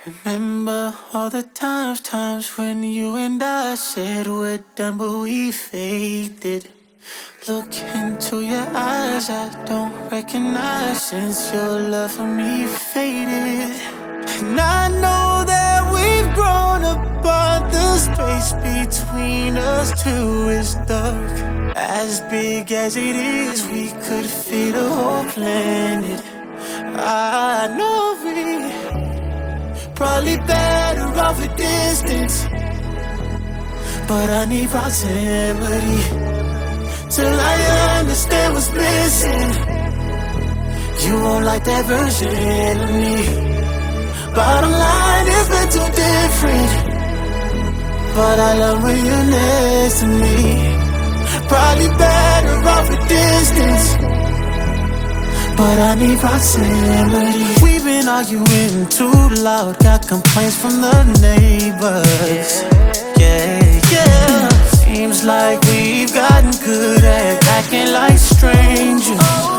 Remember all the times when you and I said we're done, but we faked it. Look into your eyes, I don't recognize since your love for me faded. And I know that we've grown apart, the space between us two is dark. As big as it is, we could fit a whole planet. I know we probably better off a distance, but I need proximity till I understand what's missing. You won't like that version of me. Bottom line is we're too different, but I love when you're next to me. Probably better off a distance, but I need proximity. We've been arguing too loud, got complaints from the neighbors. Yeah. Seems like we've gotten good at acting like strangers.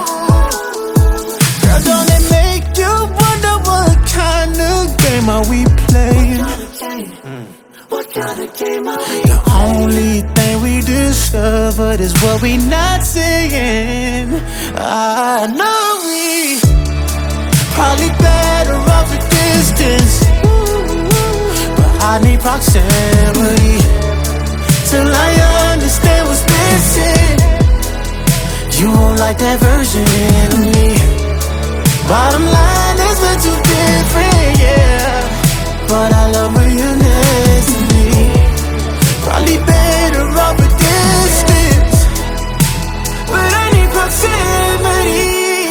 Girl, don't it make you wonder what kind of game are we playing? What kind of game are we playing? The only thing we discovered is what we not saying. I know we probably better off a distance, but I need proximity till I understand what's missing. You won't like that version of me. Bottom line is we're too different, yeah, but I love when you're next to me. Probably better off a distance, but I need proximity.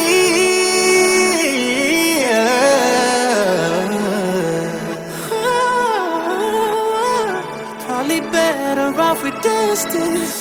Probably better off with distance.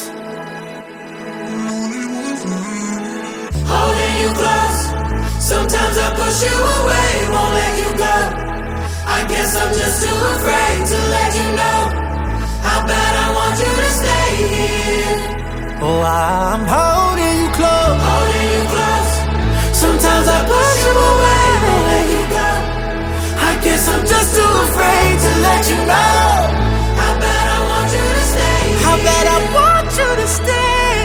Holding you close, sometimes I push you away, won't let you go. I guess I'm just too afraid to let you know how bad I want you to stay here. Oh, I'm holding you close. Holding you close, sometimes I push you away, won't let you go. I guess I'm just too afraid to let you know how bad I want you to stay here. How bad I want you to stay.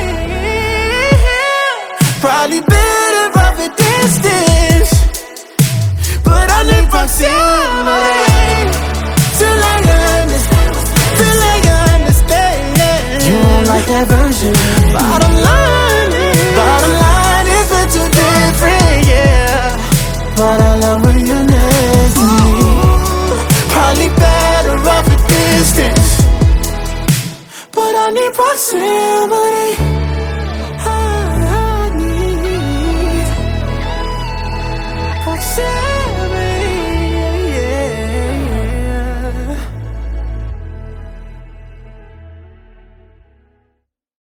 Probably better off a distance, but I need proximity till I understand. You won't like that version. Bottom line is we're too different, yeah, but I love when you're next to me. Probably better off a distance, but I need proximity.